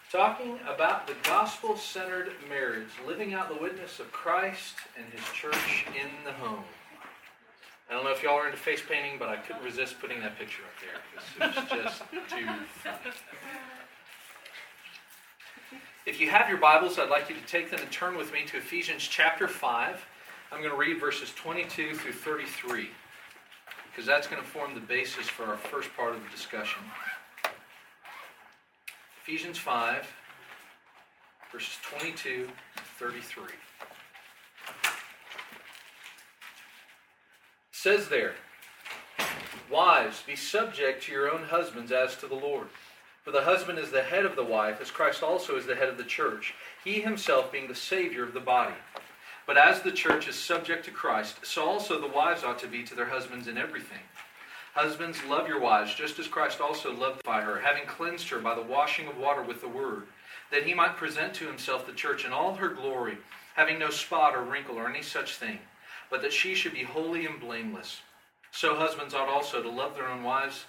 Talking about the gospel-centered marriage, living out the witness of Christ and His church in the home. I don't know if y'all are into face painting, but I couldn't resist putting that picture up there because it was just too funny. If you have your Bibles, I'd like you to take them and turn with me to Ephesians chapter 5. I'm going to read verses 22 through 33 because that's going to form the basis for our first part of the discussion. Ephesians 5, verses 22 to 33. It says there, "Wives, be subject to your own husbands as to the Lord. For the husband is the head of the wife, as Christ also is the head of the church, he himself being the Savior of the body. But as the church is subject to Christ, so also the wives ought to be to their husbands in everything. Husbands, love your wives, just as Christ also loved her, having cleansed her by the washing of water with the word, that he might present to himself the church in all her glory, having no spot or wrinkle or any such thing, but that she should be holy and blameless. So husbands ought also to love their own wives,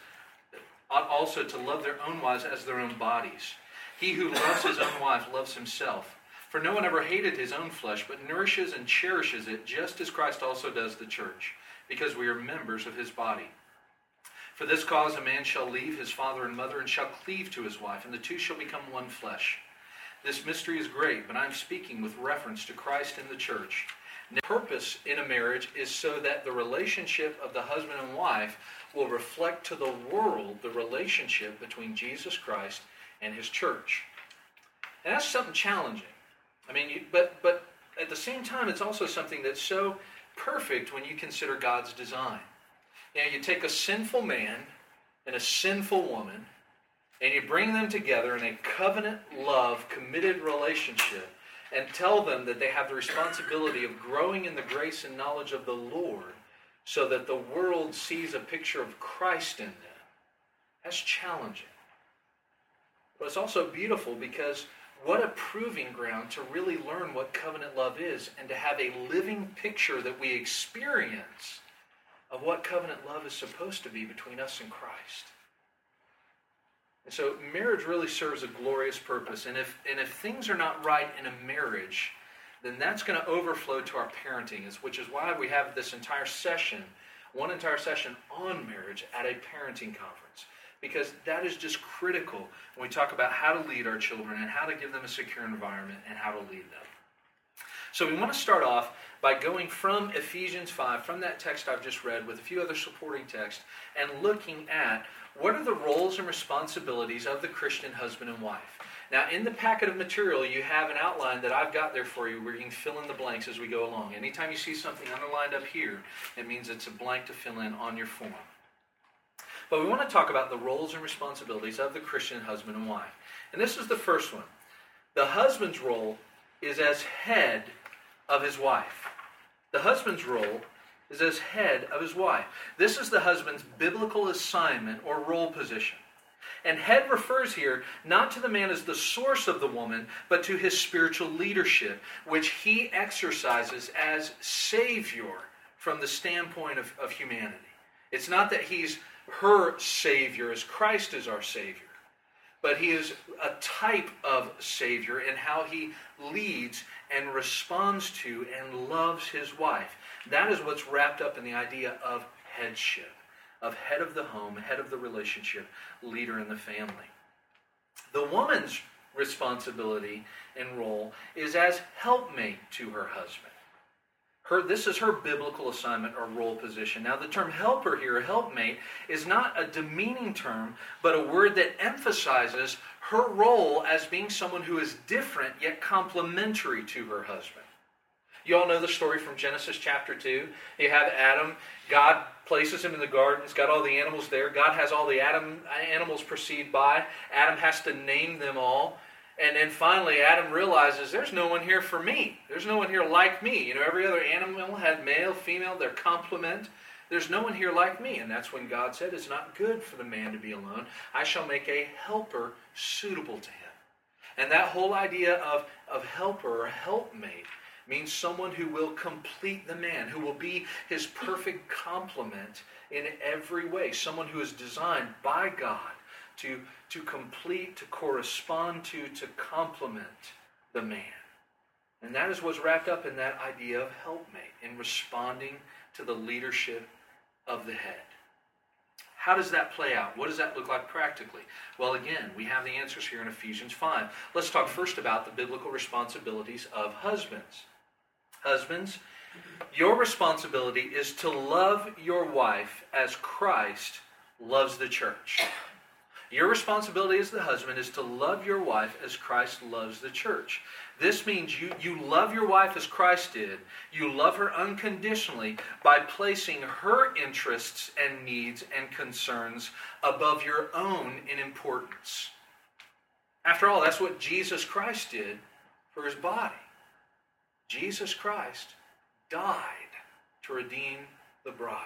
as their own bodies. He who loves his own wife loves himself. For no one ever hated his own flesh, but nourishes and cherishes it, just as Christ also does the church, because we are members of his body. For this cause a man shall leave his father and mother and shall cleave to his wife, and the two shall become one flesh. This mystery is great, but I am speaking with reference to Christ and the church. The purpose in a marriage is so that the relationship of the husband and wife will reflect to the world the relationship between Jesus Christ and his church. And that's something challenging. But at the same time, it's also something that's so perfect when you consider God's design. You take a sinful man and a sinful woman, and you bring them together in a covenant love, committed relationship, and tell them that they have the responsibility of growing in the grace and knowledge of the Lord so that the world sees a picture of Christ in them. That's challenging. But it's also beautiful because what a proving ground to really learn what covenant love is and to have a living picture that we experience of what covenant love is supposed to be between us and Christ. And so marriage really serves a glorious purpose. And if things are not right in a marriage, then that's going to overflow to our parenting, which is why we have this entire session, one entire session on marriage at a parenting conference. Because that is just critical when we talk about how to lead our children and how to give them a secure environment and how to lead them. So we want to start off by going from Ephesians 5, from that text I've just read, with a few other supporting texts, and looking at what are the roles and responsibilities of the Christian husband and wife. Now, in the packet of material, you have an outline that I've got there for you where you can fill in the blanks as we go along. Anytime you see something underlined up here, it means it's a blank to fill in on your form. But we want to talk about the roles and responsibilities of the Christian husband and wife. And this is the first one. The husband's role is as head of his wife. The husband's role is as head of his wife. This is the husband's biblical assignment or role position. And head refers here not to the man as the source of the woman, but to his spiritual leadership, which he exercises as Savior from the standpoint of humanity. It's not that he's her Savior as Christ is our Savior, but he is a type of Savior in how he leads and responds to and loves his wife. That is what's wrapped up in the idea of headship, of head of the home, head of the relationship, leader in the family. The woman's responsibility and role is as helpmate to her husband. This is her biblical assignment or role position. Now, the term helper here, helpmate, is not a demeaning term, but a word that emphasizes her role as being someone who is different yet complementary to her husband. You all know the story from Genesis chapter 2. You have Adam. God places him in the garden. He's got all the animals there. God has all the animals proceed by. Adam has to name them all. And then finally, Adam realizes there's no one here for me. There's no one here like me. Every other animal had male, female, their complement. There's no one here like me. And that's when God said, it's not good for the man to be alone. I shall make a helper suitable to him. And that whole idea of helper or helpmate means someone who will complete the man, who will be his perfect complement in every way. Someone who is designed by God to complete, to correspond to complement the man. And that is what's wrapped up in that idea of helpmate, in responding to the leadership of the head. How does that play out? What does that look like practically? Well, again, we have the answers here in Ephesians 5. Let's talk first about the biblical responsibilities of husbands. Husbands, your responsibility is to love your wife as Christ loves the church. Your responsibility as the husband is to love your wife as Christ loves the church. This means you love your wife as Christ did. You love her unconditionally by placing her interests and needs and concerns above your own in importance. After all, that's what Jesus Christ did for his body. Jesus Christ died to redeem the bride.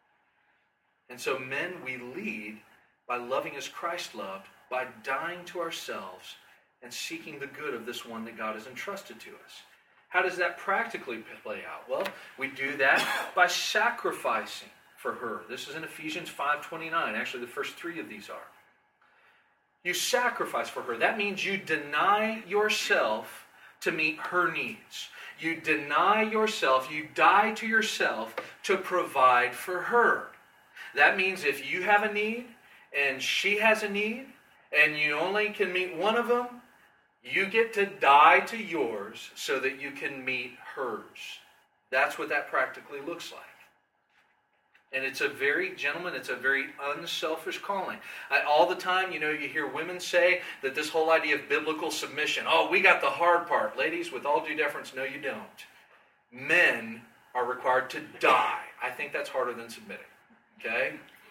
And so men, we lead by loving as Christ loved, by dying to ourselves and seeking the good of this one that God has entrusted to us. How does that practically play out? Well, we do that by sacrificing for her. This is in Ephesians 5:29. Actually, the first three of these are. You sacrifice for her. That means you deny yourself to meet her needs. You deny yourself, you die to yourself to provide for her. That means if you have a need and she has a need and you only can meet one of them, you get to die to yours so that you can meet hers. That's what that practically looks like. And it's a very unselfish calling. All the time, you hear women say that this whole idea of biblical submission, we got the hard part. Ladies, with all due deference, no, you don't. Men are required to die. I think that's harder than submitting. Okay?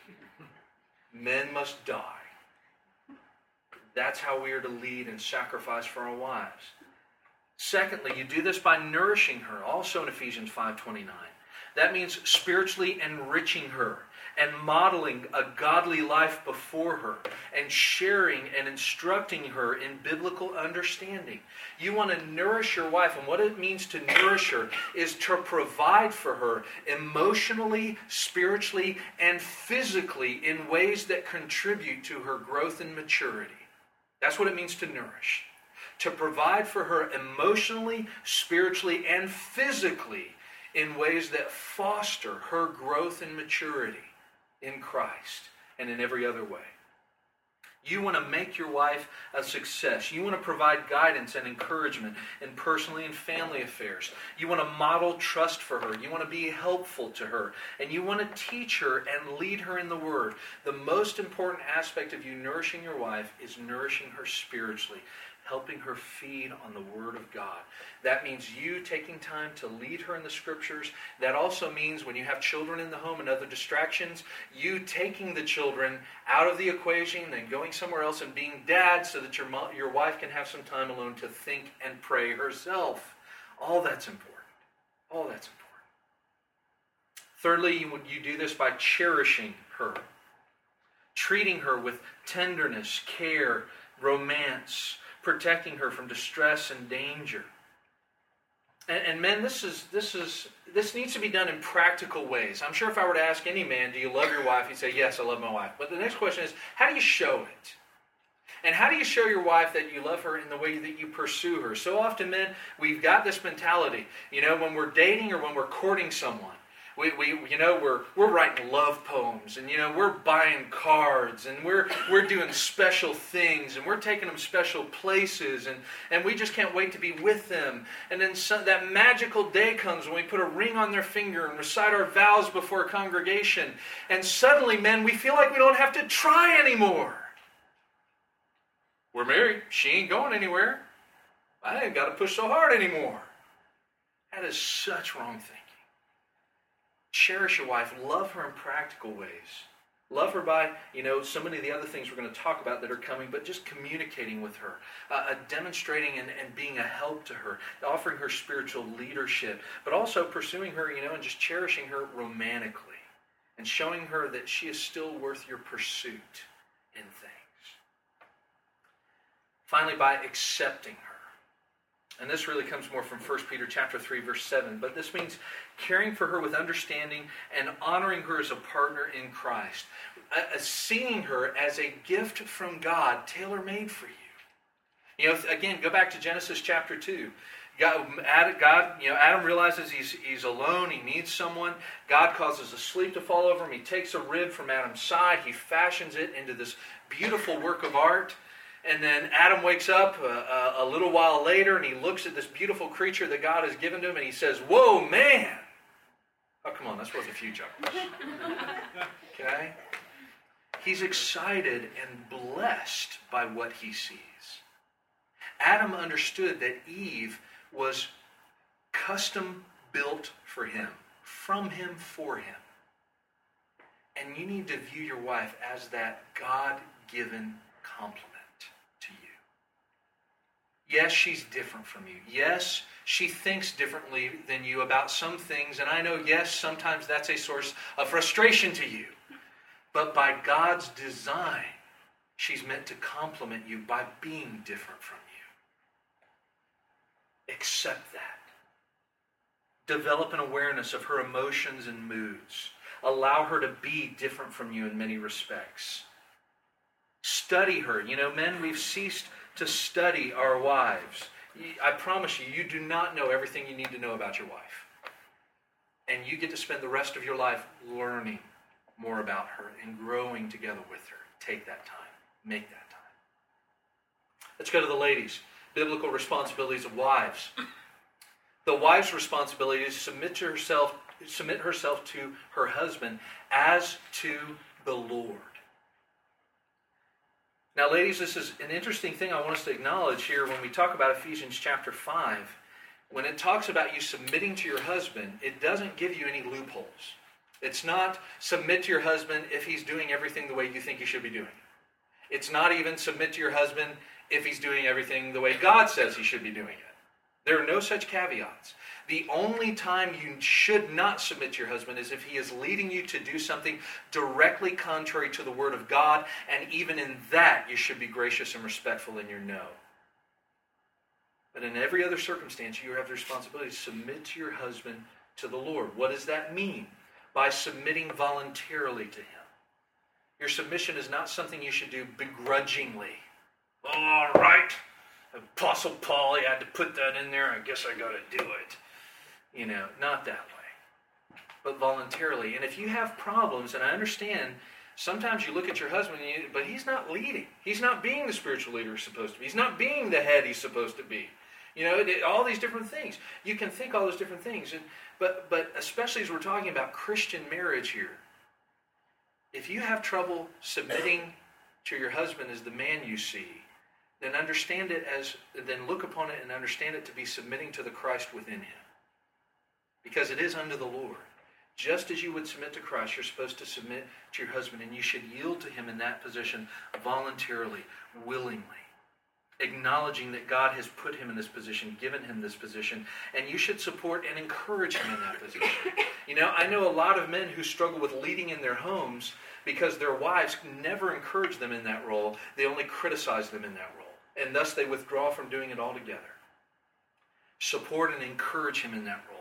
Men must die. That's how we are to lead and sacrifice for our wives. Secondly, you do this by nourishing her, also in Ephesians 5:29. That means spiritually enriching her and modeling a godly life before her and sharing and instructing her in biblical understanding. You want to nourish your wife, and what it means to nourish her is to provide for her emotionally, spiritually, and physically in ways that contribute to her growth and maturity. That's what it means to nourish. To provide for her emotionally, spiritually, and physically in ways that foster her growth and maturity in Christ and in every other way. You want to make your wife a success. You want to provide guidance and encouragement in personally and family affairs. You want to model trust for her. You want to be helpful to her. And you want to teach her and lead her in the Word. The most important aspect of you nourishing your wife is nourishing her spiritually, helping her feed on the Word of God. That means you taking time to lead her in the Scriptures. That also means when you have children in the home and other distractions, you taking the children out of the equation and going somewhere else and being dad so that your wife can have some time alone to think and pray herself. All that's important. All that's important. Thirdly, you do this by cherishing her, treating her with tenderness, care, romance, protecting her from distress and danger. And men, this needs to be done in practical ways. I'm sure if I were to ask any man, do you love your wife? He'd say, yes, I love my wife. But the next question is, how do you show it? And how do you show your wife that you love her in the way that you pursue her? So often, men, we've got this mentality, when we're dating or when we're courting someone. We're writing love poems, and we're buying cards, and we're doing special things, and we're taking them special places, and we just can't wait to be with them. And then that magical day comes when we put a ring on their finger and recite our vows before a congregation, and suddenly, men, we feel like we don't have to try anymore. We're married. She ain't going anywhere. I ain't got to push so hard anymore. That is such wrong thinking. Cherish your wife. Love her in practical ways. Love her by, so many of the other things we're going to talk about that are coming, but just communicating with her, demonstrating and being a help to her, offering her spiritual leadership, but also pursuing her, and just cherishing her romantically and showing her that she is still worth your pursuit in things. Finally, by accepting her. And this really comes more from 1 Peter chapter 3, verse 7. But this means caring for her with understanding and honoring her as a partner in Christ. Seeing her as a gift from God, tailor-made for you. Again, go back to Genesis chapter 2. Adam realizes he's alone. He needs someone. God causes a sleep to fall over him. He takes a rib from Adam's side. He fashions it into this beautiful work of art. And then Adam wakes up a little while later, and he looks at this beautiful creature that God has given to him, and he says, "Whoa, man!" Oh, come on, that's worth a few chuckles. Okay? He's excited and blessed by what he sees. Adam understood that Eve was custom built for him, from him, for him. And you need to view your wife as that God-given complement to you. Yes, she's different from you. Yes, she thinks differently than you about some things. And I know, yes, sometimes that's a source of frustration to you. But by God's design, she's meant to complement you by being different from you. Accept that. Develop an awareness of her emotions and moods. Allow her to be different from you in many respects. Study her. Men, we've ceased to study our wives. I promise you, you do not know everything you need to know about your wife. And you get to spend the rest of your life learning more about her and growing together with her. Take that time. Make that time. Let's go to the ladies. Biblical responsibilities of wives. The wife's responsibility is to submit herself to her husband as to the Lord. Now, ladies, this is an interesting thing I want us to acknowledge here when we talk about Ephesians chapter 5. When it talks about you submitting to your husband, it doesn't give you any loopholes. It's not submit to your husband if he's doing everything the way you think he should be doing it. It's not even submit to your husband if he's doing everything the way God says he should be doing it. There are no such caveats. The only time you should not submit to your husband is if he is leading you to do something directly contrary to the Word of God, and even in that you should be gracious and respectful in your no. But in every other circumstance, you have the responsibility to submit to your husband to the Lord. What does that mean? By submitting voluntarily to him. Your submission is not something you should do begrudgingly. All right. Apostle Paul, he had to put that in there. I guess I got to do it. Not that way. But voluntarily. And if you have problems, and I understand, sometimes you look at your husband, but he's not leading. He's not being the spiritual leader he's supposed to be. He's not being the head he's supposed to be. All these different things. You can think all those different things. But especially as we're talking about Christian marriage here, if you have trouble submitting to your husband as the man you see, then look upon it and understand it to be submitting to the Christ within him. Because it is unto the Lord. Just as you would submit to Christ, you're supposed to submit to your husband, and you should yield to him in that position voluntarily, willingly, acknowledging that God has put him in this position, given him this position, and you should support and encourage him in that position. I know a lot of men who struggle with leading in their homes because their wives never encourage them in that role. They only criticize them in that role, and thus they withdraw from doing it altogether. Support and encourage him in that role.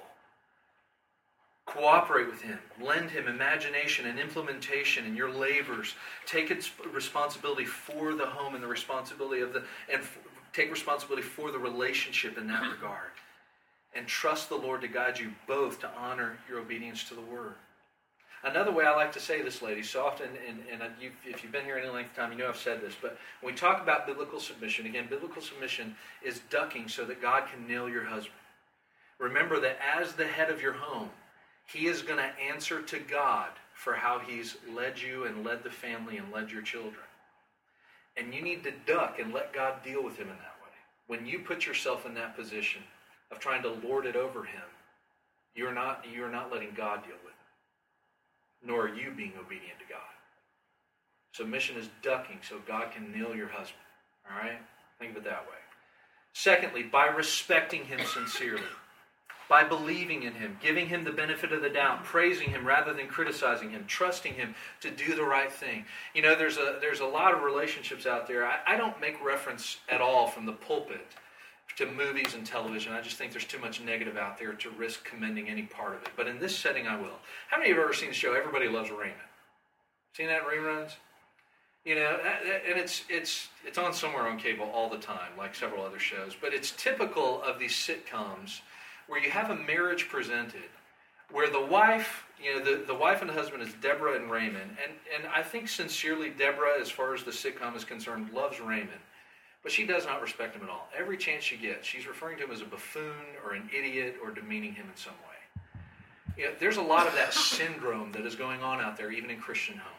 Cooperate with him. Lend him imagination and implementation in your labors. Take responsibility for the home and the responsibility take responsibility for the relationship in that regard. And trust the Lord to guide you both to honor your obedience to the Word. Another way I like to say this, ladies, so often, and if you've been here any length of time, you know I've said this, but when we talk about biblical submission, again, biblical submission is ducking so that God can nail your husband. Remember that as the head of your home, he is going to answer to God for how he's led you and led the family and led your children. And you need to duck and let God deal with him in that way. When you put yourself in that position of trying to lord it over him, you're not letting God deal with it. Nor are you being obedient to God. Submission is ducking so God can nail your husband. All right? Think of it that way. Secondly, by respecting him sincerely. By believing in him, giving him the benefit of the doubt, praising him rather than criticizing him, trusting him to do the right thing. There's a lot of relationships out there. I don't make reference at all from the pulpit to movies and television. I just think there's too much negative out there to risk commending any part of it. But in this setting, I will. How many of you have ever seen the show Everybody Loves Raymond? Seen that in reruns? You know, and it's on somewhere on cable all the time, like several other shows. But it's typical of these sitcoms where you have a marriage presented where the wife, you know, the wife and the husband is Deborah and Raymond. And I think sincerely Deborah, as far as the sitcom is concerned, loves Raymond. But she does not respect him at all. Every chance she gets, she's referring to him as a buffoon or an idiot or demeaning him in some way. You know, there's a lot of that syndrome that is going on out there, even in Christian homes.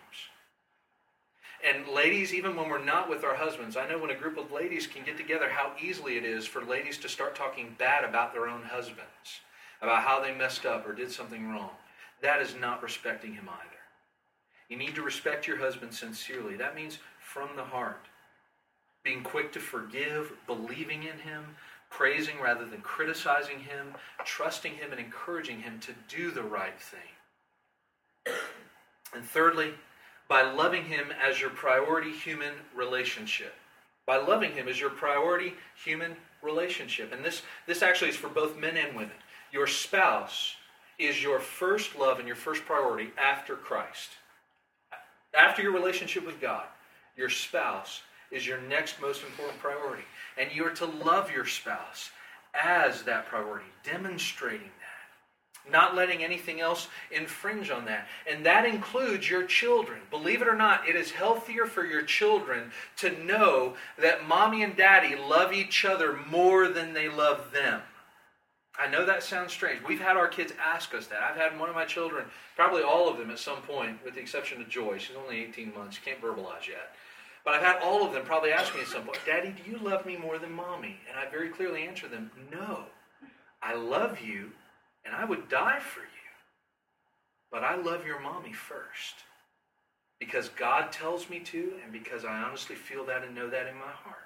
And ladies, even when we're not with our husbands, I know when a group of ladies can get together, how easily it is for ladies to start talking bad about their own husbands, about how they messed up or did something wrong. That is not respecting him either. You need to respect your husband sincerely. That means from the heart. Being quick to forgive, believing in him, praising rather than criticizing him, trusting him and encouraging him to do the right thing. And thirdly, by loving him as your priority human relationship. By loving him as your priority human relationship. And this actually is for both men and women. Your spouse is your first love and your first priority after Christ. After your relationship with God, your spouse is your next most important priority. And you are to love your spouse as that priority, demonstrating that, not letting anything else infringe on that. And that includes your children. Believe it or not, it is healthier for your children to know that mommy and daddy love each other more than they love them. I know that sounds strange. We've had our kids ask us that. I've had one of my children, probably all of them at some point, with the exception of Joy. She's only 18 months. She can't verbalize yet. But I've had all of them probably ask me at some point, Daddy, do you love me more than Mommy? And I very clearly answer them, no. I love you, and I would die for you. But I love your Mommy first. Because God tells me to, and because I honestly feel that and know that in my heart.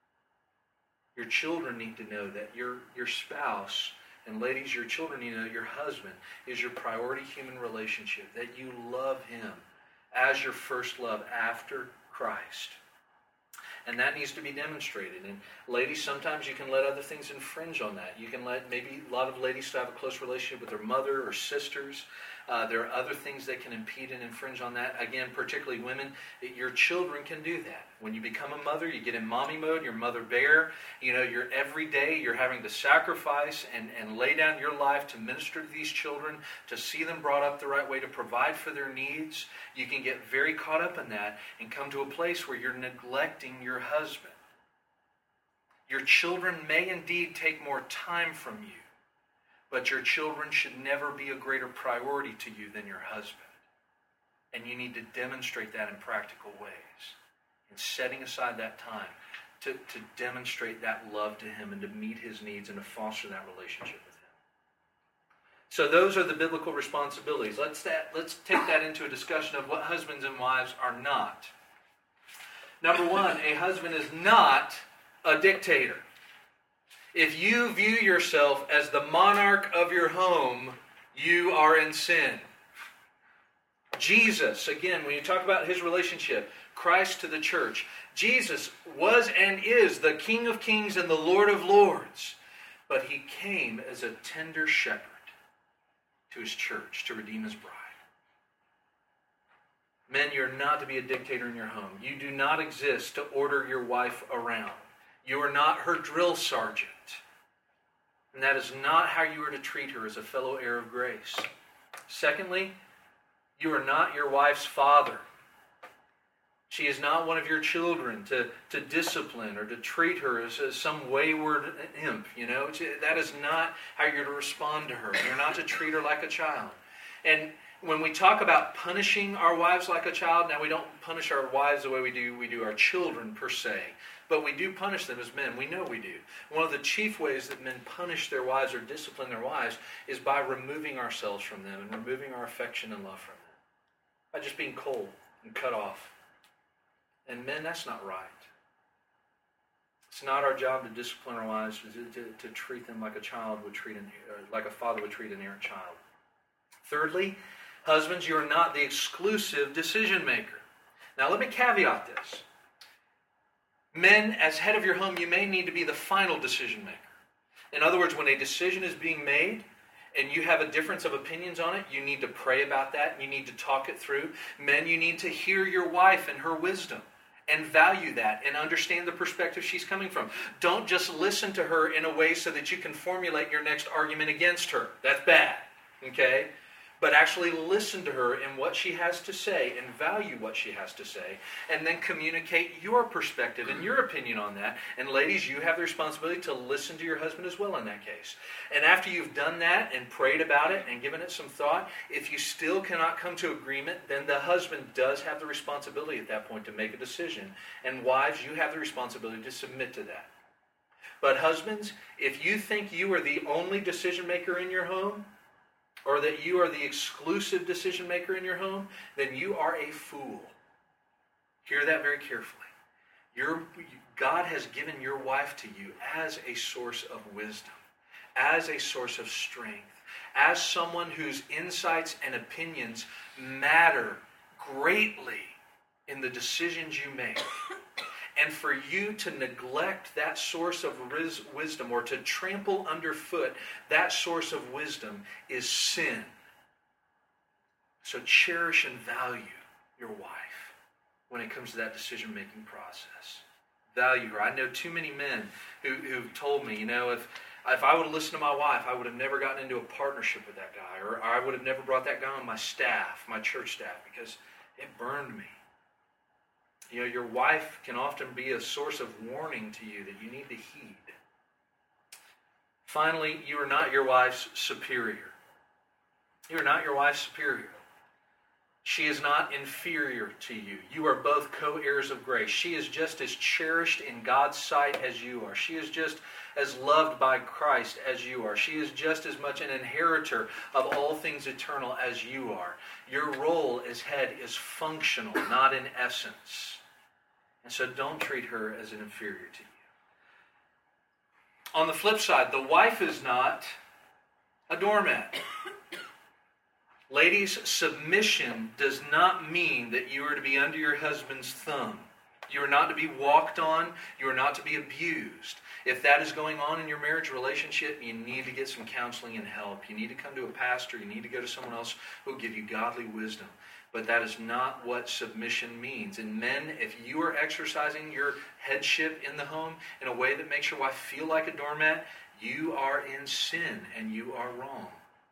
Your children need to know that your spouse, and ladies, your children need to know your husband is your priority human relationship, that you love him as your first love after Christ. And that needs to be demonstrated. And ladies, sometimes you can let other things infringe on that. You can let maybe a lot of ladies still have a close relationship with their mother or sisters. There are other things that can impede and infringe on that. Again, particularly women, your children can do that. When you become a mother, you get in mommy mode, you're mother bear. You know, you're every day, you're having to sacrifice and lay down your life to minister to these children, to see them brought up the right way, to provide for their needs. You can get very caught up in that and come to a place where you're neglecting your husband. Your children may indeed take more time from you, but your children should never be a greater priority to you than your husband. And you need to demonstrate that in practical ways. And setting aside that time to demonstrate that love to him and to meet his needs and to foster that relationship with him. So those are the biblical responsibilities. Let's take that into a discussion of what husbands and wives are not. Number one, a husband is not a dictator. If you view yourself as the monarch of your home, you are in sin. Jesus, again, when you talk about his relationship, Christ to the church, Jesus was and is the King of Kings and the Lord of Lords. But he came as a tender shepherd to his church to redeem his bride. Men, you're not to be a dictator in your home. You do not exist to order your wife around. You are not her drill sergeant. And that is not how you are to treat her as a fellow heir of grace. Secondly, you are not your wife's father. She is not one of your children to discipline or to treat her as some wayward imp. You know, that is not how you're to respond to her. You're not to treat her like a child. And when we talk about punishing our wives like a child, now we don't punish our wives the way we do our children per se. But we do punish them as men. We know we do. One of the chief ways that men punish their wives or discipline their wives is by removing ourselves from them and removing our affection and love from them. By just being cold and cut off. And men, that's not right. It's not our job to discipline our wives, to treat them like a child would treat like a father would treat an errant child. Thirdly, husbands, you are not the exclusive decision maker. Now let me caveat this. Men, as head of your home, you may need to be the final decision maker. In other words, when a decision is being made and you have a difference of opinions on it, you need to pray about that. You need to talk it through. Men, you need to hear your wife and her wisdom and value that and understand the perspective she's coming from. Don't just listen to her in a way so that you can formulate your next argument against her. That's bad, okay? But actually listen to her and what she has to say and value what she has to say, and then communicate your perspective and your opinion on that. And ladies, you have the responsibility to listen to your husband as well in that case. And after you've done that and prayed about it and given it some thought, if you still cannot come to agreement, then the husband does have the responsibility at that point to make a decision. And wives, you have the responsibility to submit to that. But husbands, if you think you are the only decision maker in your home, or that you are the exclusive decision maker in your home, then you are a fool. Hear that very carefully. God has given your wife to you as a source of wisdom, as a source of strength, as someone whose insights and opinions matter greatly in the decisions you make. And for you to neglect that source of wisdom or to trample underfoot that source of wisdom is sin. So cherish and value your wife when it comes to that decision-making process. Value her. I know too many men who've told me, if I would have listened to my wife, I would have never gotten into a partnership with that guy, or I would have never brought that guy on my staff, my church staff, because it burned me. Your wife can often be a source of warning to you that you need to heed. Finally, you are not your wife's superior. You are not your wife's superior. She is not inferior to you. You are both co-heirs of grace. She is just as cherished in God's sight as you are. She is just as loved by Christ as you are. She is just as much an inheritor of all things eternal as you are. Your role as head is functional, not in essence. And so don't treat her as an inferior to you. On the flip side, the wife is not a doormat. Ladies, submission does not mean that you are to be under your husband's thumb. You are not to be walked on. You are not to be abused. If that is going on in your marriage relationship, you need to get some counseling and help. You need to come to a pastor. You need to go to someone else who will give you godly wisdom. But that is not what submission means. And men, if you are exercising your headship in the home in a way that makes your wife feel like a doormat, you are in sin and you are wrong.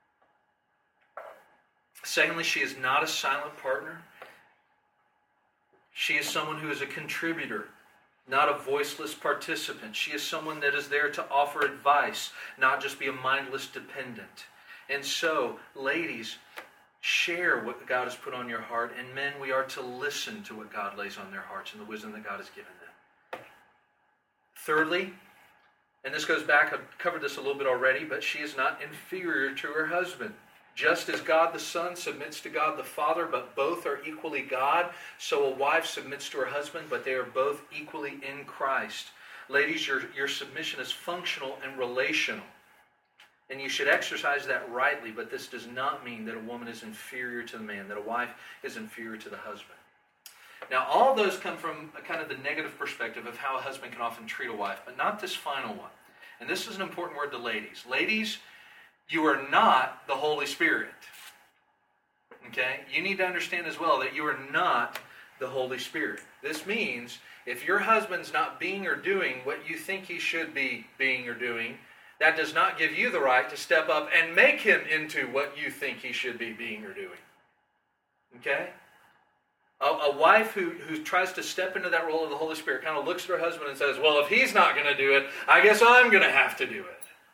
Secondly, she is not a silent partner. She is someone who is a contributor, not a voiceless participant. She is someone that is there to offer advice, not just be a mindless dependent. And so, ladies, share what God has put on your heart, and men, we are to listen to what God lays on their hearts and the wisdom that God has given them. Thirdly, and this goes back, I've covered this a little bit already, but she is not inferior to her husband. Just as God the Son submits to God the Father, but both are equally God, so a wife submits to her husband, but they are both equally in Christ. Ladies, your submission is functional and relational. And you should exercise that rightly, but this does not mean that a woman is inferior to the man, that a wife is inferior to the husband. Now, all those come from a kind of the negative perspective of how a husband can often treat a wife, but not this final one. And this is an important word to ladies. Ladies, you are not the Holy Spirit. Okay? You need to understand as well that you are not the Holy Spirit. This means if your husband's not being or doing what you think he should be being or doing, that does not give you the right to step up and make him into what you think he should be being or doing. Okay? A wife who tries to step into that role of the Holy Spirit kind of looks at her husband and says, well, if he's not going to do it, I guess I'm going to have to do it.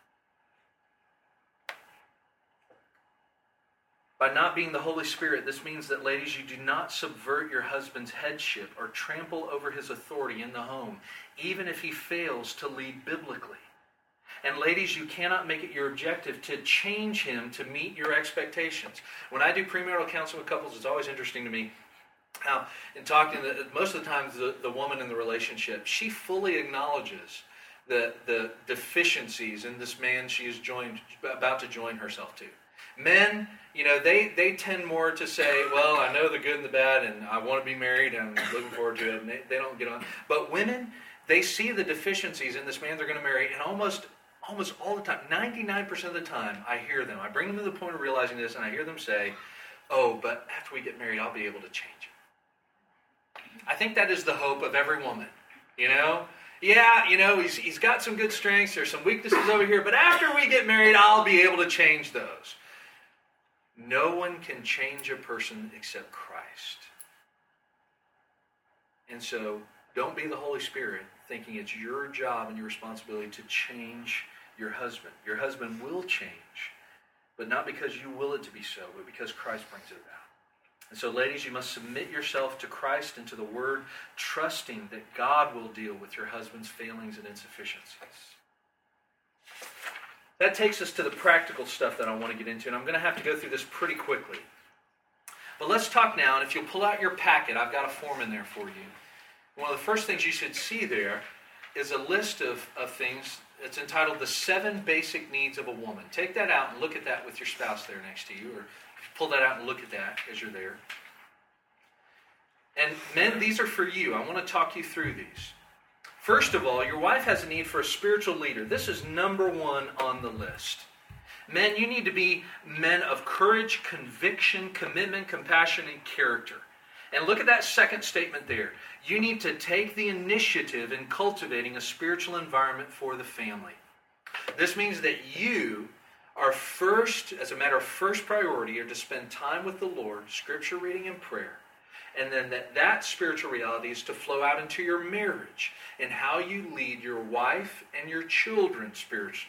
By not being the Holy Spirit, this means that, ladies, you do not subvert your husband's headship or trample over his authority in the home, even if he fails to lead biblically. And ladies, you cannot make it your objective to change him to meet your expectations. When I do premarital counseling with couples, it's always interesting to me how, in talking, most of the times the woman in the relationship, she fully acknowledges the deficiencies in this man she is about to join herself to. Men, they tend more to say, well, I know the good and the bad, and I want to be married, and I'm looking forward to it, and they don't get on. But women, They see the deficiencies in this man they're going to marry, and almost all the time, 99% of the time, I hear them. I bring them to the point of realizing this, and I hear them say, oh, but after we get married, I'll be able to change it. I think that is the hope of every woman, you know? Yeah, you know, he's got some good strengths, there's some weaknesses over here, but after we get married, I'll be able to change those. No one can change a person except Christ. And so, don't be the Holy Spirit thinking it's your job and your responsibility to change your husband. Your husband will change, but not because you will it to be so, but because Christ brings it about. And so, ladies, you must submit yourself to Christ and to the Word, trusting that God will deal with your husband's failings and insufficiencies. That takes us to the practical stuff that I want to get into, and I'm going to have to go through this pretty quickly. But let's talk now, and if you'll pull out your packet, I've got a form in there for you. One of the first things you should see there is a list of things. It's entitled The 7 Basic Needs of a Woman. Take that out and look at that with your spouse there next to you, or pull that out and look at that as you're there. And men, these are for you. I want to talk you through these. First of all, your wife has a need for a spiritual leader. This is number 1 on the list. Men, you need to be men of courage, conviction, commitment, compassion, and character. And look at that second statement there. You need to take the initiative in cultivating a spiritual environment for the family. This means that you are first, as a matter of first priority, are to spend time with the Lord, scripture reading and prayer. And then that spiritual reality is to flow out into your marriage and how you lead your wife and your children spiritually.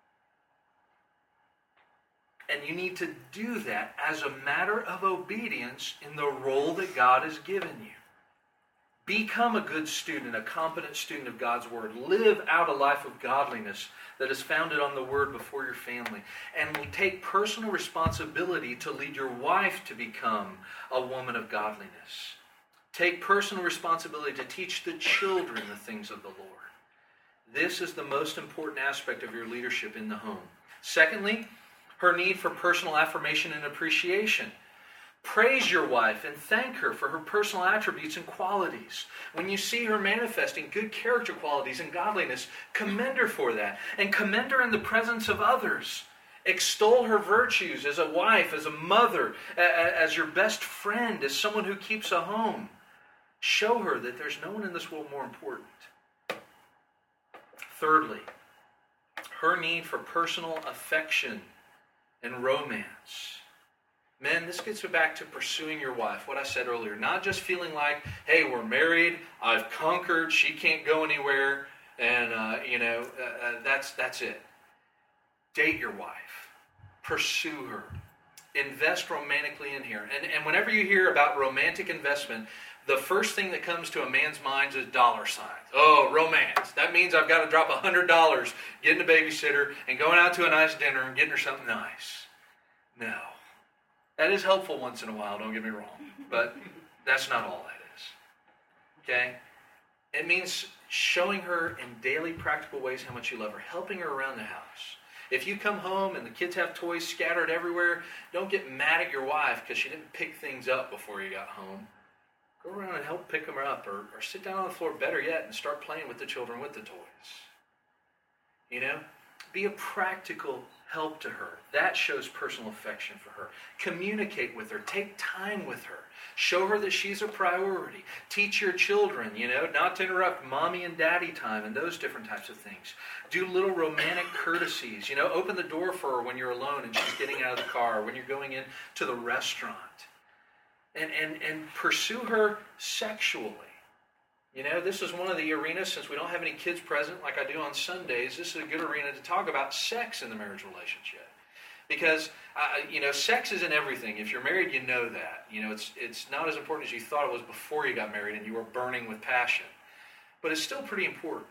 And you need to do that as a matter of obedience in the role that God has given you. Become a good student, a competent student of God's Word. Live out a life of godliness that is founded on the Word before your family. And take personal responsibility to lead your wife to become a woman of godliness. Take personal responsibility to teach the children the things of the Lord. This is the most important aspect of your leadership in the home. Secondly, her need for personal affirmation and appreciation. Praise your wife and thank her for her personal attributes and qualities. When you see her manifesting good character qualities and godliness, commend her for that. And commend her in the presence of others. Extol her virtues as a wife, as a mother, as your best friend, as someone who keeps a home. Show her that there's no one in this world more important. Thirdly, her need for personal affection and romance. Men, this gets back to pursuing your wife, what I said earlier. Not just feeling like, hey, we're married, I've conquered, she can't go anywhere, and, that's it. Date your wife. Pursue her. Invest romantically in her. And whenever you hear about romantic investment, the first thing that comes to a man's mind is dollar signs. Oh, romance. That means I've got to drop $100, getting a babysitter, and going out to a nice dinner and getting her something nice. No. That is helpful once in a while, don't get me wrong. But that's not all that is. Okay? It means showing her in daily practical ways how much you love her. Helping her around the house. If you come home and the kids have toys scattered everywhere, don't get mad at your wife because she didn't pick things up before you got home. Go around and help pick them up, or sit down on the floor, better yet, and start playing with the children with the toys. You know? Be a practical help to her. That shows personal affection for her. Communicate with her. Take time with her. Show her that she's a priority. Teach your children, not to interrupt mommy and daddy time and those different types of things. Do little romantic courtesies. Open the door for her when you're alone and she's getting out of the car, or when you're going into the restaurant. And pursue her sexually. This is one of the arenas, since we don't have any kids present like I do on Sundays, this is a good arena to talk about sex in the marriage relationship. Because, sex isn't everything. If you're married, you know that. It's not as important as you thought it was before you got married and you were burning with passion. But it's still pretty important.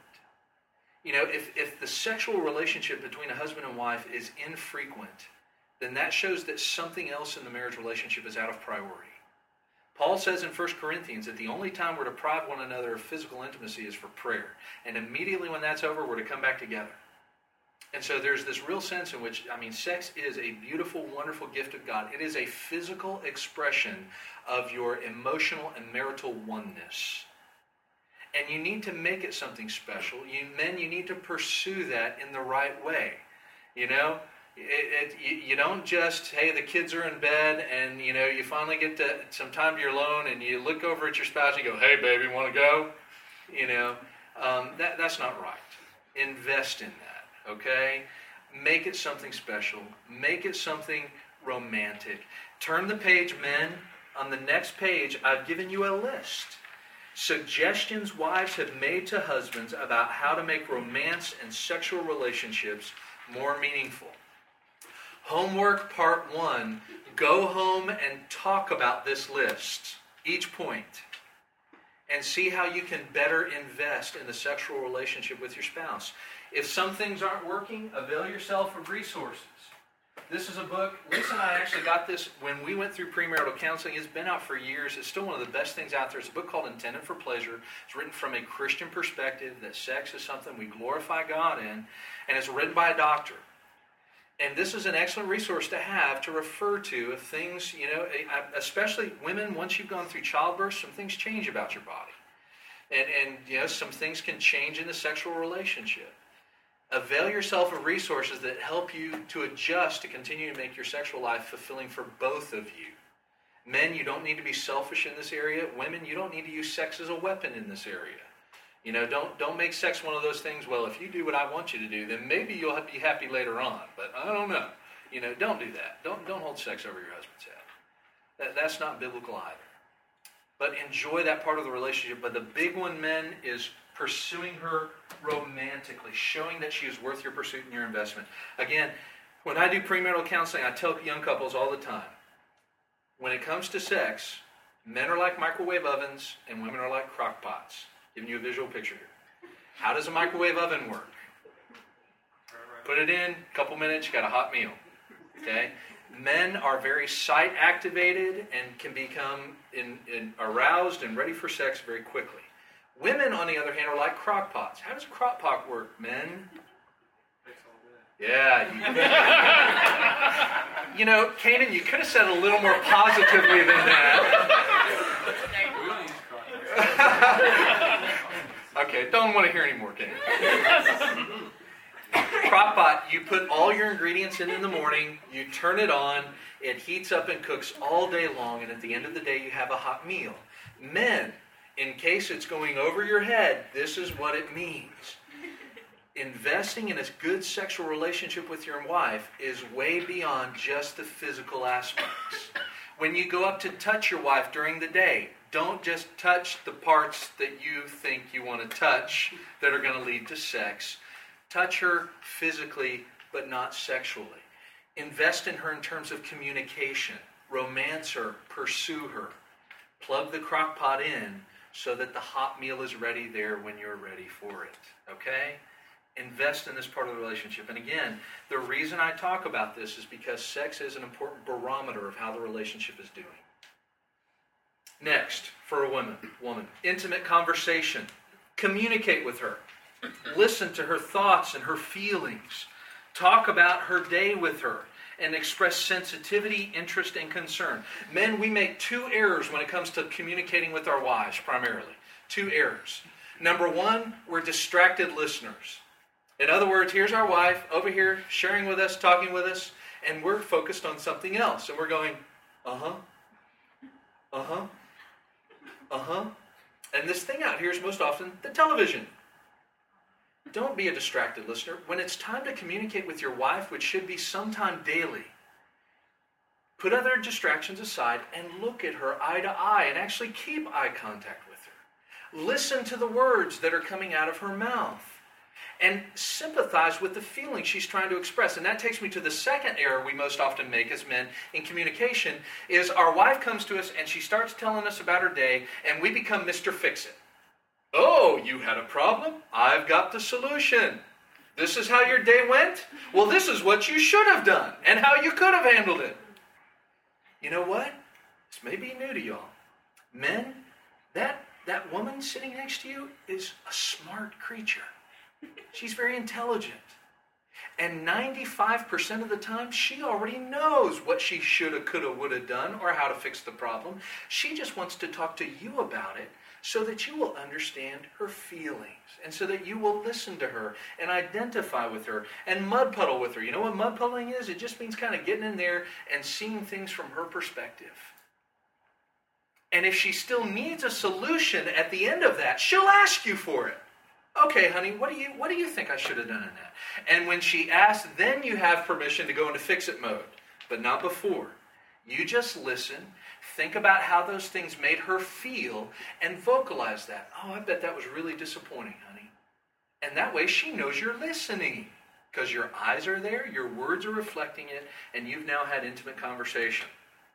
If the sexual relationship between a husband and wife is infrequent, then that shows that something else in the marriage relationship is out of priority. Paul says in 1 Corinthians that the only time we're to deprive one another of physical intimacy is for prayer. And immediately when that's over, we're to come back together. And so there's this real sense in which, sex is a beautiful, wonderful gift of God. It is a physical expression of your emotional and marital oneness. And you need to make it something special. Men, you need to pursue that in the right way. You know, you don't just, hey, the kids are in bed and, you know, you finally get to some time to your alone and you look over at your spouse and you go, hey, baby, want to go? You know, that's not right. Invest in that, okay? Make it something special. Make it something romantic. Turn the page, men. On the next page, I've given you a list. Suggestions wives have made to husbands about how to make romance and sexual relationships more meaningful. Homework part 1, go home and talk about this list, each point, and see how you can better invest in the sexual relationship with your spouse. If some things aren't working, avail yourself of resources. This is a book, Lisa and I actually got this when we went through premarital counseling. It's been out for years. It's still one of the best things out there. It's a book called Intended for Pleasure. It's written from a Christian perspective that sex is something we glorify God in, and it's written by a doctor. And this is an excellent resource to have to refer to if things, you know, especially women, once you've gone through childbirth, some things change about your body. And you know, some things can change in the sexual relationship. Avail yourself of resources that help you to adjust to continue to make your sexual life fulfilling for both of you. Men, you don't need to be selfish in this area. Women, you don't need to use sex as a weapon in this area. You know, don't make sex one of those things, well, if you do what I want you to do, then maybe you'll be happy later on. But I don't know. You know, don't do that. Don't hold sex over your husband's head. That's not biblical either. But enjoy that part of the relationship. But the big one, men, is pursuing her romantically, showing that she is worth your pursuit and your investment. Again, when I do premarital counseling, I tell young couples all the time, when it comes to sex, men are like microwave ovens and women are like crock pots. Giving you a visual picture here. How does a microwave oven work? Put it in, a couple minutes, you got a hot meal. Okay? Men are very sight activated and can become aroused and ready for sex very quickly. Women, on the other hand, are like crock pots. How does a crock pot work, men? Yeah. You know, Canaan, you could have said a little more positively than that. Okay, don't want to hear any more, Canaan. Crock pot, you put all your ingredients in the morning, you turn it on, it heats up and cooks all day long, and at the end of the day you have a hot meal. Men, in case it's going over your head, this is what it means. Investing in a good sexual relationship with your wife is way beyond just the physical aspects. When you go up to touch your wife during the day, don't just touch the parts that you think you want to touch that are going to lead to sex. Touch her physically, but not sexually. Invest in her in terms of communication. Romance her, pursue her. Plug the crock pot in so that the hot meal is ready there when you're ready for it. Okay? Invest in this part of the relationship. And again, the reason I talk about this is because sex is an important barometer of how the relationship is doing. Next, for a woman, intimate conversation. Communicate with her. Listen to her thoughts and her feelings. Talk about her day with her and express sensitivity, interest, and concern. Men, we make 2 errors when it comes to communicating with our wives, primarily. 2 errors. Number 1, we're distracted listeners. In other words, here's our wife over here sharing with us, talking with us, and we're focused on something else. And we're going, And this thing out here is most often the television. Don't be a distracted listener. When it's time to communicate with your wife, which should be sometime daily, put other distractions aside and look at her eye to eye and actually keep eye contact with her. Listen to the words that are coming out of her mouth and sympathize with the feelings she's trying to express. And that takes me to the second error we most often make as men in communication is our wife comes to us and she starts telling us about her day and we become Mr. Fix-It. Oh, you had a problem? I've got the solution. This is how your day went? Well, this is what you should have done and how you could have handled it. You know what? This may be new to y'all. Men, that woman sitting next to you is a smart creature. She's very intelligent. And 95% of the time, she already knows what she shoulda, coulda, woulda done or how to fix the problem. She just wants to talk to you about it so that you will understand her feelings and so that you will listen to her and identify with her and mud puddle with her. You know what mud puddling is? It just means kind of getting in there and seeing things from her perspective. And if she still needs a solution at the end of that, she'll ask you for it. Okay, honey, what do you think I should have done in that? And when she asks, then you have permission to go into fix-it mode, but not before. You just listen, think about how those things made her feel, and vocalize that. Oh, I bet that was really disappointing, honey. And that way she knows you're listening, because your eyes are there, your words are reflecting it, and you've now had intimate conversation.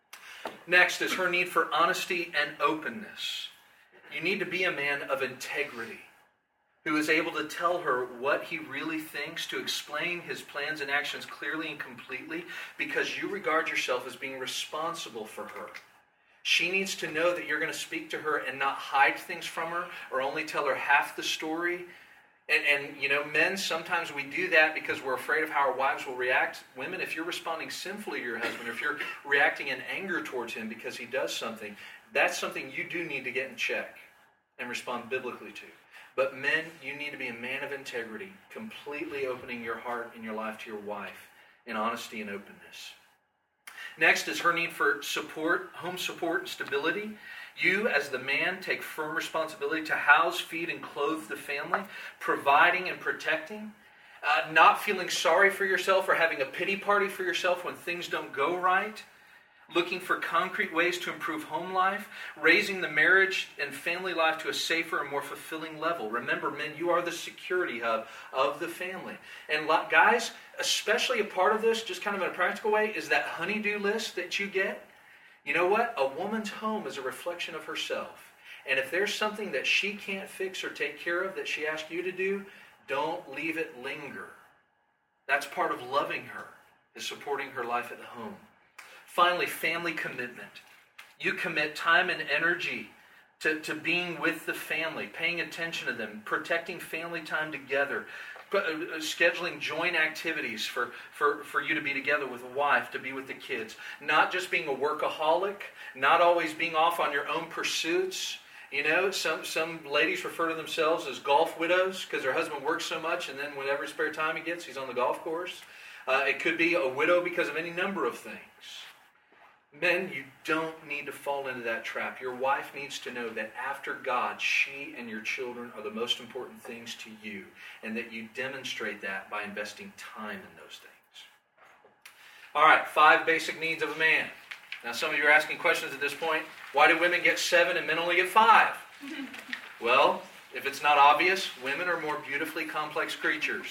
Next is her need for honesty and openness. You need to be a man of integrity, who is able to tell her what he really thinks, to explain his plans and actions clearly and completely, because you regard yourself as being responsible for her. She needs to know that you're going to speak to her and not hide things from her or only tell her half the story. And you know, men, sometimes we do that because we're afraid of how our wives will react. Women, if you're responding sinfully to your husband, or if you're reacting in anger towards him because he does something, that's something you do need to get in check and respond biblically to. But men, you need to be a man of integrity, completely opening your heart and your life to your wife in honesty and openness. Next is her need for support, home support and stability. You, as the man, take firm responsibility to house, feed, and clothe the family, providing and protecting, not feeling sorry for yourself or having a pity party for yourself when things don't go right, looking for concrete ways to improve home life, raising the marriage and family life to a safer and more fulfilling level. Remember, men, you are the security hub of the family. And guys, especially a part of this, just kind of in a practical way, is that honey-do list that you get. You know what? A woman's home is a reflection of herself. And if there's something that she can't fix or take care of that she asks you to do, don't leave it linger. That's part of loving her, is supporting her life at home. Finally, family commitment. You commit time and energy to being with the family, paying attention to them, protecting family time together, scheduling joint activities for you to be together with a wife, to be with the kids. Not just being a workaholic, not always being off on your own pursuits. You know, some ladies refer to themselves as golf widows because their husband works so much, and then whatever spare time he gets, he's on the golf course. It could be a widow because of any number of things. Men, you don't need to fall into that trap. Your wife needs to know that after God, she and your children are the most important things to you, and that you demonstrate that by investing time in those things. All right, 5 basic needs of a man. Now, some of you are asking questions at this point. Why do women get 7 and men only get 5? Well, if it's not obvious, women are more beautifully complex creatures.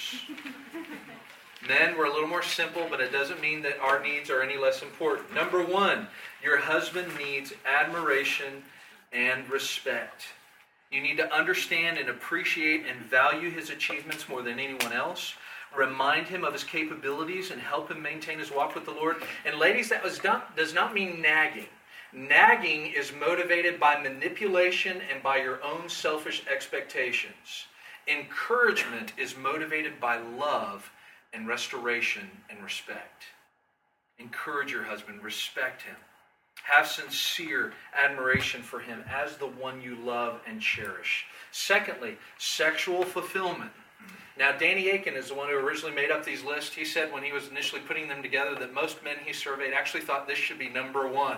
Men, we're a little more simple, but it doesn't mean that our needs are any less important. Number 1, your husband needs admiration and respect. You need to understand and appreciate and value his achievements more than anyone else. Remind him of his capabilities and help him maintain his walk with the Lord. And ladies, that does not mean nagging. Nagging is motivated by manipulation and by your own selfish expectations. Encouragement is motivated by love and restoration and respect. Encourage your husband, respect him. Have sincere admiration for him as the one you love and cherish. Secondly, sexual fulfillment. Now, Danny Aiken is the one who originally made up these lists. He said when he was initially putting them together that most men he surveyed actually thought this should be number 1.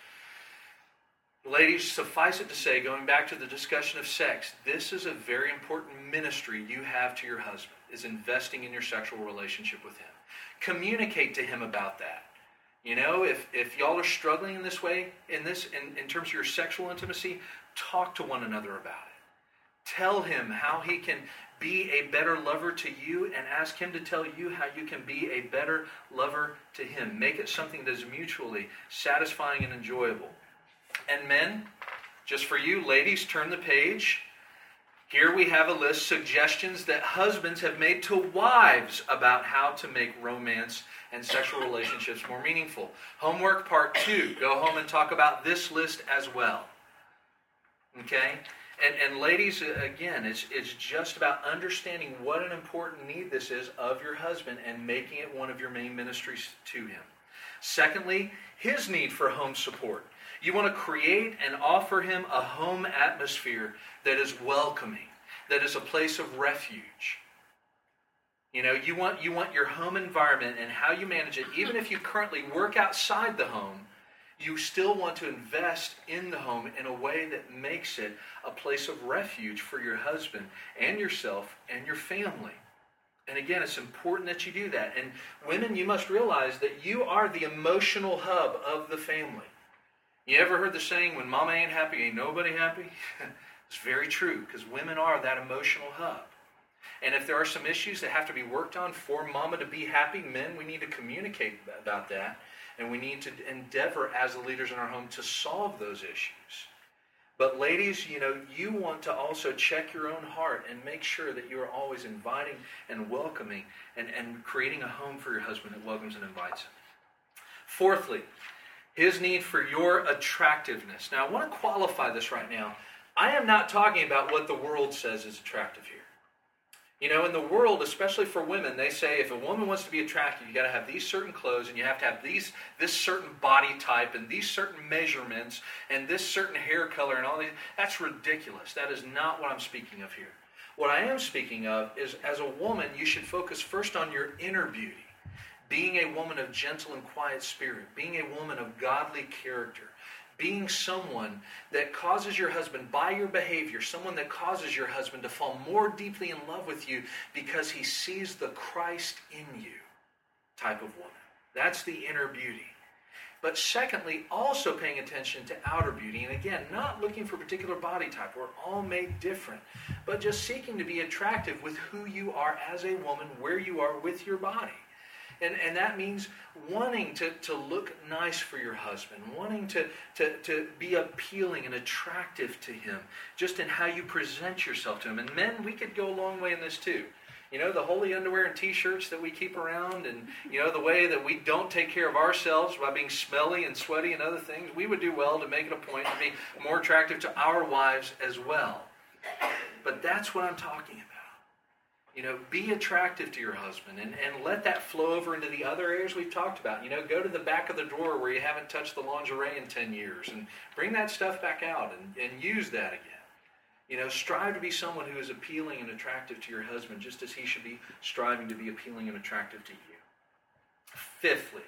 Ladies, suffice it to say, going back to the discussion of sex, this is a very important ministry you have to your husband, is investing in your sexual relationship with him. Communicate to him about that. You know, if y'all are struggling in this way, in terms of your sexual intimacy, talk to one another about it. Tell him how he can be a better lover to you, and ask him to tell you how you can be a better lover to him. Make it something that is mutually satisfying and enjoyable. And men, just for you, ladies, turn the page. Here we have a list, suggestions that husbands have made to wives about how to make romance and sexual relationships more meaningful. Homework part 2. Go home and talk about this list as well. Okay? And ladies, again, it's just about understanding what an important need this is of your husband and making it one of your main ministries to him. Secondly, his need for home support. You want to create and offer him a home atmosphere that is welcoming, that is a place of refuge. You want your home environment and how you manage it, even if you currently work outside the home, you still want to invest in the home in a way that makes it a place of refuge for your husband and yourself and your family. And again, it's important that you do that. And women, you must realize that you are the emotional hub of the family. You ever heard the saying, when mama ain't happy, ain't nobody happy? It's very true, because women are that emotional hub. And if there are some issues that have to be worked on for mama to be happy, men, we need to communicate about that. And we need to endeavor as the leaders in our home to solve those issues. But ladies, you want to also check your own heart and make sure that you are always inviting and welcoming and creating a home for your husband that welcomes and invites him. Fourthly, his need for your attractiveness. Now, I want to qualify this right now. I am not talking about what the world says is attractive here. In the world, especially for women, they say if a woman wants to be attractive, you got to have these certain clothes, and you have to have this certain body type, and these certain measurements, and this certain hair color, and all these. That's ridiculous. That is not what I'm speaking of here. What I am speaking of is, as a woman, you should focus first on your inner beauty, being a woman of gentle and quiet spirit, being a woman of godly character, being someone that causes your husband, by your behavior, someone that causes your husband to fall more deeply in love with you because he sees the Christ in you type of woman. That's the inner beauty. But secondly, also paying attention to outer beauty. And again, not looking for a particular body type. We're all made different. But just seeking to be attractive with who you are as a woman, where you are with your body. And that means wanting to look nice for your husband, wanting to be appealing and attractive to him, just in how you present yourself to him. And men, we could go a long way in this too. The holy underwear and t-shirts that we keep around, and the way that we don't take care of ourselves by being smelly and sweaty and other things, we would do well to make it a point to be more attractive to our wives as well. But that's what I'm talking about. Be attractive to your husband and let that flow over into the other areas we've talked about. Go to the back of the drawer where you haven't touched the lingerie in 10 years and bring that stuff back out and use that again. Strive to be someone who is appealing and attractive to your husband just as he should be striving to be appealing and attractive to you. Fifthly,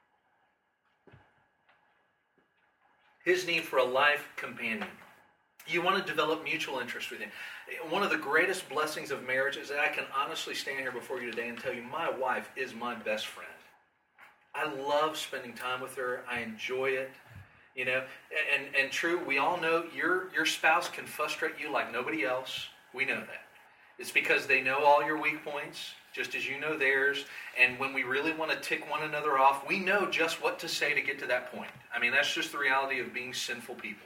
his need for a life companion. You want to develop mutual interest with him. One of the greatest blessings of marriage is that I can honestly stand here before you today and tell you my wife is my best friend. I love spending time with her. I enjoy it. And true, we all know your spouse can frustrate you like nobody else. We know that. It's because they know all your weak points, just as you know theirs. And when we really want to tick one another off, we know just what to say to get to that point. That's just the reality of being sinful people.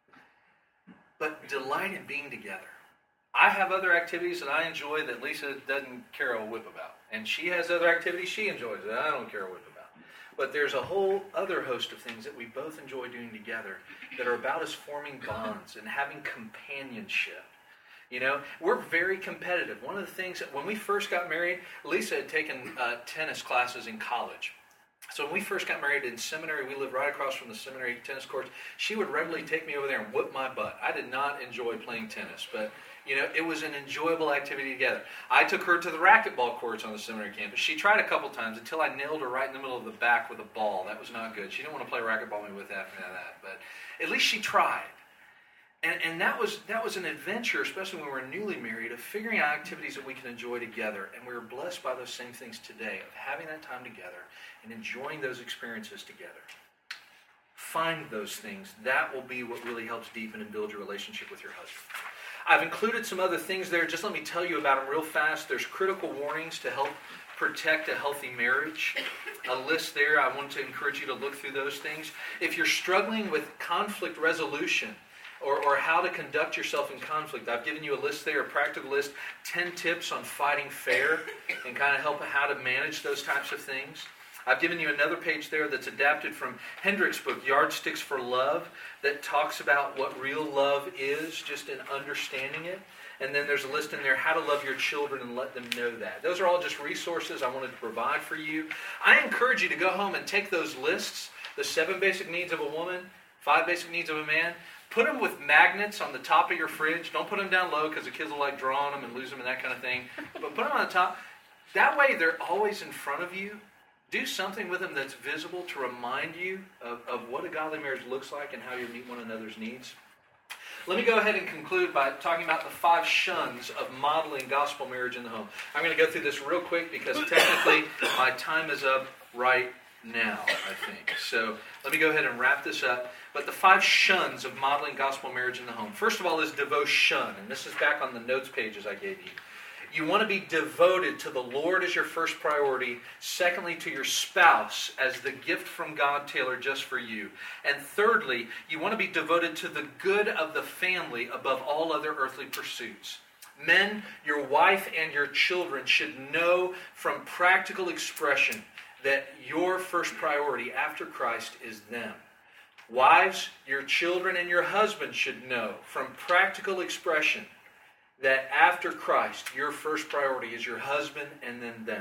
But delight in being together. I have other activities that I enjoy that Lisa doesn't care a whip about. And she has other activities she enjoys that I don't care a whip about. But there's a whole other host of things that we both enjoy doing together that are about us forming bonds and having companionship. We're very competitive. One of the things that when we first got married, Lisa had taken tennis classes in college. So when we first got married in seminary, we lived right across from the seminary tennis courts. She would regularly take me over there and whip my butt. I did not enjoy playing tennis, but it was an enjoyable activity together. I took her to the racquetball courts on the seminary campus. She tried a couple times until I nailed her right in the middle of the back with a ball. That was not good. She didn't want to play racquetball with after that, but at least she tried. And that was an adventure, especially when we were newly married, of figuring out activities that we can enjoy together. And we were blessed by those same things today, of having that time together and enjoying those experiences together. Find those things. That will be what really helps deepen and build your relationship with your husband. I've included some other things there. Just let me tell you about them real fast. There's critical warnings to help protect a healthy marriage. A list there. I want to encourage you to look through those things. If you're struggling with conflict resolution, or how to conduct yourself in conflict, I've given you a list there, a practical list, 10 tips on fighting fair and kind of help how to manage those types of things. I've given you another page there that's adapted from Hendrick's book, Yardsticks for Love, that talks about what real love is, just in understanding it. And then there's a list in there, how to love your children and let them know that. Those are all just resources I wanted to provide for you. I encourage you to go home and take those lists, the 7 basic needs of a woman, 5 basic needs of a man. Put them with magnets on the top of your fridge. Don't put them down low because the kids will like draw on them and lose them and that kind of thing. But put them on the top. That way they're always in front of you. Do something with them that's visible to remind you of what a godly marriage looks like and how you meet one another's needs. Let me go ahead and conclude by talking about the 5 shuns of modeling gospel marriage in the home. I'm going to go through this real quick because technically my time is up right now, I think. So let me go ahead and wrap this up. But the 5 shuns of modeling gospel marriage in the home. First of all is devotion. And this is back on the notes pages I gave you. You want to be devoted to the Lord as your first priority. Secondly, to your spouse as the gift from God tailored just for you. And thirdly, you want to be devoted to the good of the family above all other earthly pursuits. Men, your wife and your children should know from practical expression that your first priority after Christ is them. Wives, your children and your husband should know from practical expression that after Christ, your first priority is your husband and then them.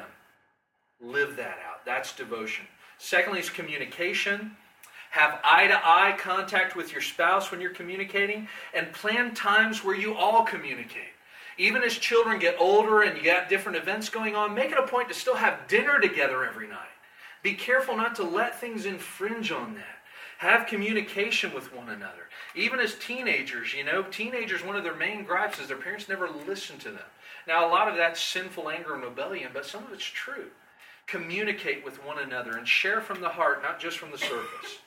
Live that out. That's devotion. Secondly is communication. Have eye-to-eye contact with your spouse when you're communicating, and plan times where you all communicate. Even as children get older and you got different events going on, make it a point to still have dinner together every night. Be careful not to let things infringe on that. Have communication with one another. Even as teenagers, teenagers, one of their main gripes is their parents never listen to them. Now, a lot of that's sinful anger and rebellion, but some of it's true. Communicate with one another and share from the heart, not just from the surface.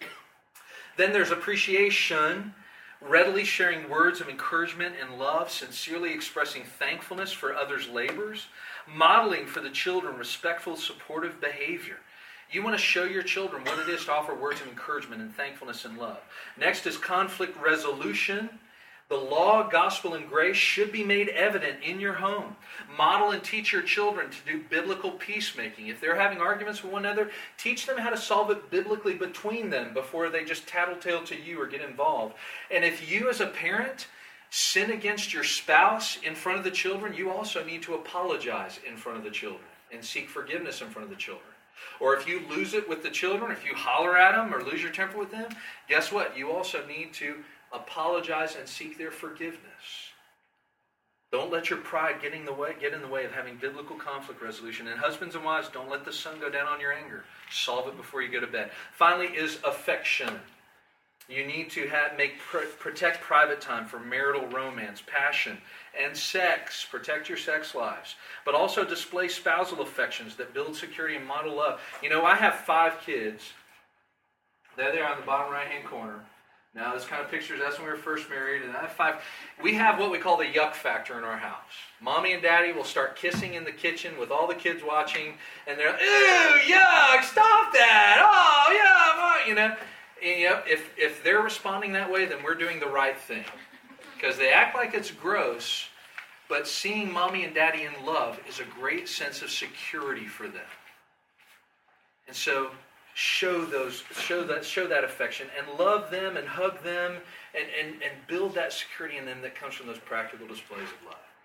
Then there's appreciation, readily sharing words of encouragement and love, sincerely expressing thankfulness for others' labors, modeling for the children respectful, supportive behavior. You want to show your children what it is to offer words of encouragement and thankfulness and love. Next is conflict resolution. The law, gospel, and grace should be made evident in your home. Model and teach your children to do biblical peacemaking. If they're having arguments with one another, teach them how to solve it biblically between them before they just tattletale to you or get involved. And if you as a parent sin against your spouse in front of the children, you also need to apologize in front of the children and seek forgiveness in front of the children. Or if you lose it with the children, if you holler at them or lose your temper with them, guess what? You also need to apologize and seek their forgiveness. Don't let your pride get in the way of having biblical conflict resolution. And husbands and wives, don't let the sun go down on your anger. Solve it before you go to bed. Finally is affection. You need to protect private time for marital romance, passion, and sex. Protect your sex lives. But also display spousal affections that build security and model love. I have 5 kids. There they are on the bottom right-hand corner. Now, this kind of pictures us when we were first married. And I have 5. We have what we call the yuck factor in our house. Mommy and Daddy will start kissing in the kitchen with all the kids watching. And they're, ew, yuck, stop that. Oh, yeah, if they're responding that way, then we're doing the right thing. Because they act like it's gross, but seeing Mommy and Daddy in love is a great sense of security for them. And so show that affection and love them and hug them and build that security in them that comes from those practical displays of love.